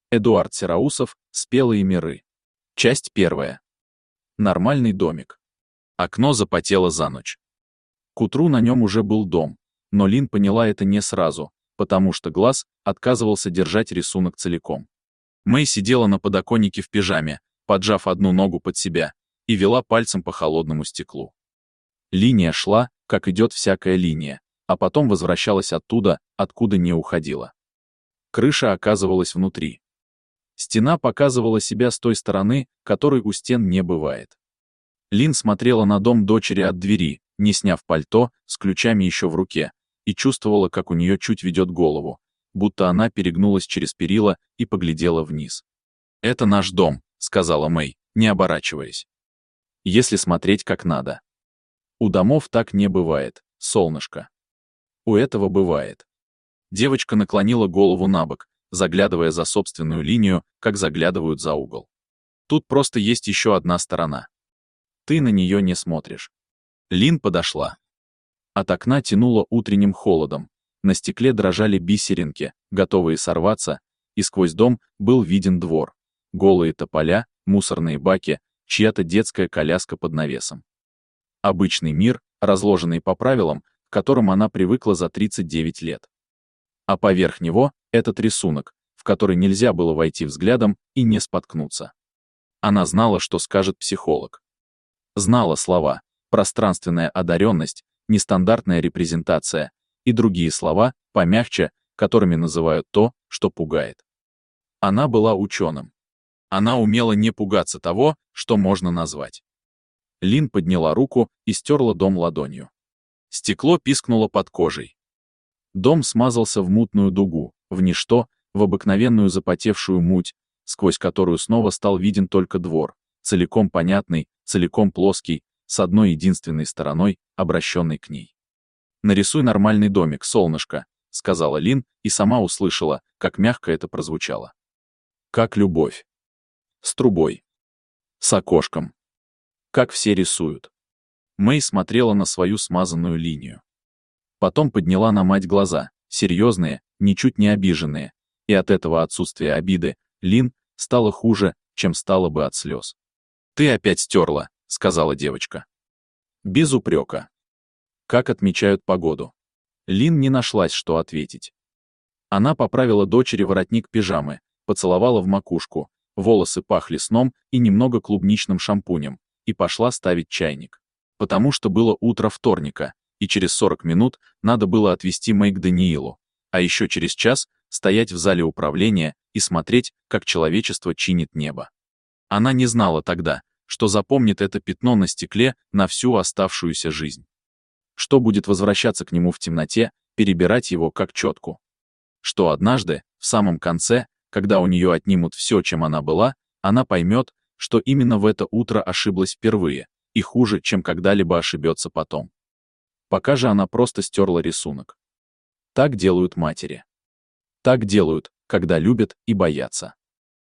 Эдуард Сероусов, «Спелые миры». Часть 1. Нормальный домик. Окно запотело за ночь. К утру на нем уже был дом, но Лин поняла это не сразу, потому что глаз отказывался держать рисунок целиком. Мэй сидела на подоконнике в пижаме, поджав одну ногу под себя, и вела пальцем по холодному стеклу. Линия шла, как идет всякая линия, а потом возвращалась оттуда, откуда не уходила. Крыша оказывалась внутри. Стена показывала себя с той стороны, которой у стен не бывает. Лин смотрела на дом дочери от двери, не сняв пальто, с ключами еще в руке, и чувствовала, как у нее чуть ведет голову, будто она перегнулась через перила и поглядела вниз. «Это наш дом», — сказала Мэй, не оборачиваясь. «Если смотреть как надо. У домов так не бывает, солнышко. У этого бывает». Девочка наклонила голову набок, заглядывая за собственную линию, как заглядывают за угол. Тут просто есть еще одна сторона. Ты на нее не смотришь. Лин подошла. От окна тянуло утренним холодом. На стекле дрожали бисеринки, готовые сорваться, и сквозь дом был виден двор. Голые тополя, мусорные баки, чья-то детская коляска под навесом. Обычный мир, разложенный по правилам, к которым она привыкла за 39 лет. А поверх него этот рисунок, в который нельзя было войти взглядом и не споткнуться. Она знала, что скажет психолог. Знала слова «пространственная одаренность», «нестандартная репрезентация» и другие слова, помягче, которыми называют то, что пугает. Она была ученым. Она умела не пугаться того, что можно назвать. Лин подняла руку и стерла дом ладонью. Стекло пискнуло под кожей. Дом смазался в мутную дугу, в ничто, в обыкновенную запотевшую муть, сквозь которую снова стал виден только двор, целиком понятный, целиком плоский, с одной единственной стороной, обращенной к ней. «Нарисуй нормальный домик, солнышко», — сказала Лин, и сама услышала, как мягко это прозвучало. Как любовь. С трубой. С окошком. Как все рисуют. Мэй смотрела на свою смазанную линию. Потом подняла на мать глаза, серьезные, ничуть не обиженные, и от этого отсутствия обиды Лин стало хуже, чем стало бы от слез. «Ты опять стерла», — сказала девочка. Без упрека. Как отмечают погоду. Лин не нашлась, что ответить. Она поправила дочери воротник пижамы, поцеловала в макушку, волосы пахли сном и немного клубничным шампунем, и пошла ставить чайник. Потому что было утро вторника, и через 40 минут надо было отвезти Мэй к Даниилу, а еще через час стоять в зале управления и смотреть, как человечество чинит небо. Она не знала тогда, что запомнит это пятно на стекле на всю оставшуюся жизнь. Что будет возвращаться к нему в темноте, перебирать его как четку. Что однажды, в самом конце, когда у нее отнимут все, чем она была, она поймет, что именно в это утро ошиблась впервые, и хуже, чем когда-либо ошибется потом. Пока же она просто стерла рисунок. Так делают матери. Так делают, когда любят и боятся.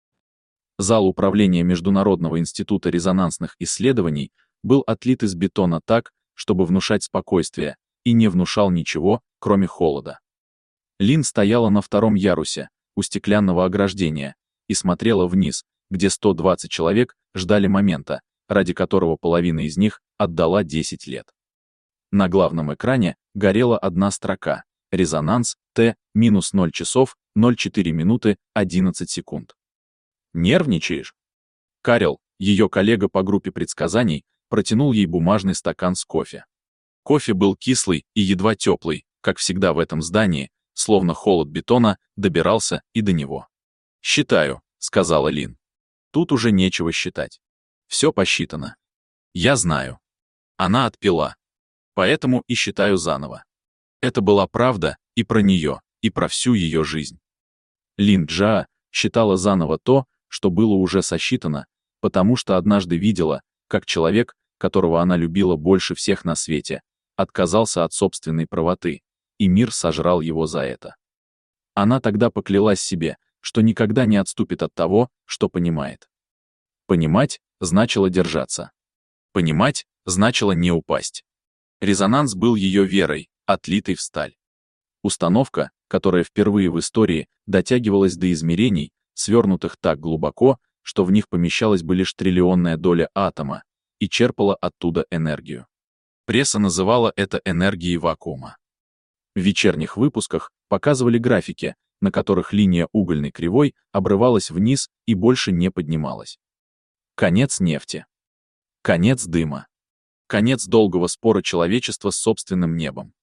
Зал управления Международного института резонансных исследований был отлит из бетона так, чтобы внушать спокойствие, и не внушал ничего, кроме холода. Лин стояла на втором ярусе, у стеклянного ограждения, и смотрела вниз, где 120 человек ждали момента, ради которого половина из них отдала 10 лет. На главном экране горела одна строка «Резонанс Т минус 0 часов 04 минуты 11 секунд». «Нервничаешь?» Карел, ее коллега по группе предсказаний, протянул ей бумажный стакан с кофе. Кофе был кислый и едва теплый, как всегда в этом здании, словно холод бетона добирался и до него. «Считаю», — сказала Лин. «Тут уже нечего считать. Все посчитано. Я знаю». Она отпила. Поэтому и считаю заново. Это была правда и про нее, и про всю ее жизнь. Лин Джаа считала заново то, что было уже сосчитано, потому что однажды видела, как человек, которого она любила больше всех на свете, отказался от собственной правоты, и мир сожрал его за это. Она тогда поклялась себе, что никогда не отступит от того, что понимает. Понимать значило держаться. Понимать значило не упасть. Резонанс был ее верой, отлитой в сталь. Установка, которая впервые в истории дотягивалась до измерений, свернутых так глубоко, что в них помещалась бы лишь триллионная доля атома, и черпала оттуда энергию. Пресса называла это энергией вакуума. В вечерних выпусках показывали графики, на которых линия угольной кривой обрывалась вниз и больше не поднималась. Конец нефти. Конец дыма. Конец долгого спора человечества с собственным небом.